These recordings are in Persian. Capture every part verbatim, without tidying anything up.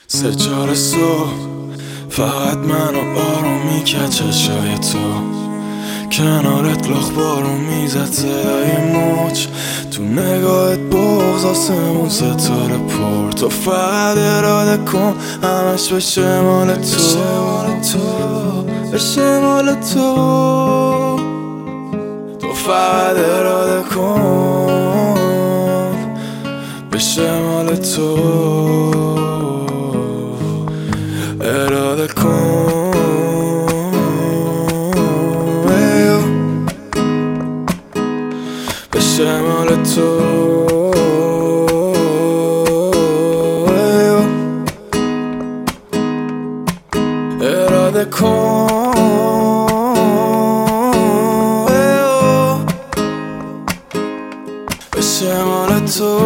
سه چهار صبح فقط منو آروم میکرد چشای تو کنارت لخ بارون میزد صدای موج تو نگاهت بغض آسمون ستاره پر تو فقط اراده کن همش بشه مال تو بشه مال تو تو فقط اراده کن بشه مال تو اراده کن بشه مال تو اراده کن بشه مال تو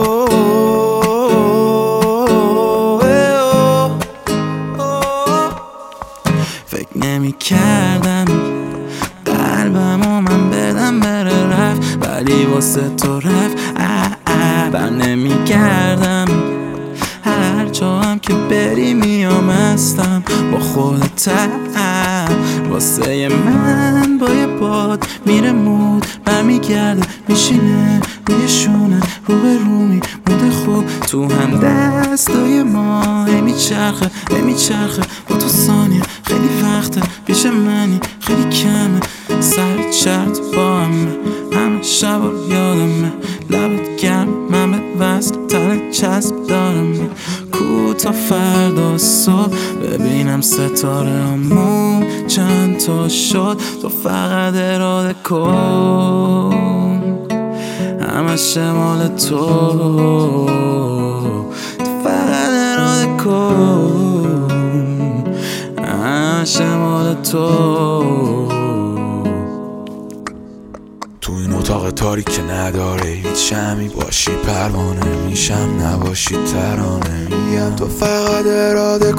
فکر نمی کردم قلبمو من بدم بره رفت ولی واسه تو رفت اه اه بر نمی کردم هر جا هم که بری میام هستم با خودت واسه من با یه باد میره مود برمیگرده میشینه روی شونه رو به رومی موده خوب تو هم دستای ما میچرخه میچرخه با تو ثانیه خیلی وقته پیش منی خیلی کمه سر چرت با همه همه شب رو یادمه لبت گرم من به وصل تن چسب دارم کو تا فردا صبح ببینم ستاره همون چند تا شد تو فقط اراده کن همش مال تو تو فقط اراده کن همش مال تو تو این اتاق تاریک که نداره هیچ شمی باشی پروانه میشم نباشی ترانه میگم تو فقط اراده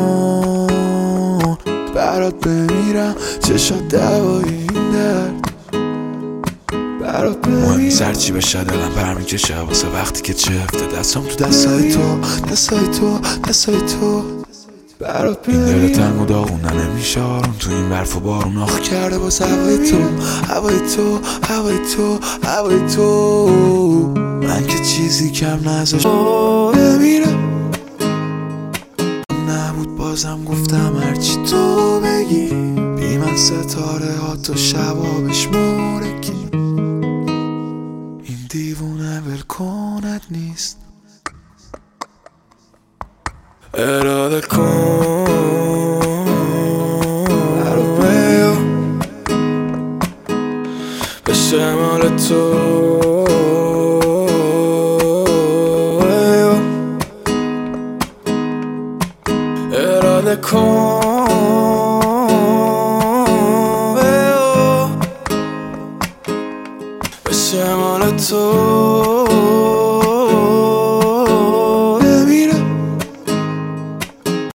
کن برات بمیرم چشات دوایی این درد برات بمیرم سرچی بشه دلم پر میکشه واسه وقتی که چفته دستم تو دستای تو دستای تو دستای تو برات این دل تنگ و داغونه نمیشه آروم تو این برف و بارون آخ کرده باز هوای تو هوای تو هوای تو هوای تو من که چیزی کم نذاشت بمیرم نبود بازم گفتم هرچی تو بگی بی من ستاره ها تو شبابش مورکی این دیوونه ولکنت نیست اراده کن بشه مال تو اراده کن بشه مال تو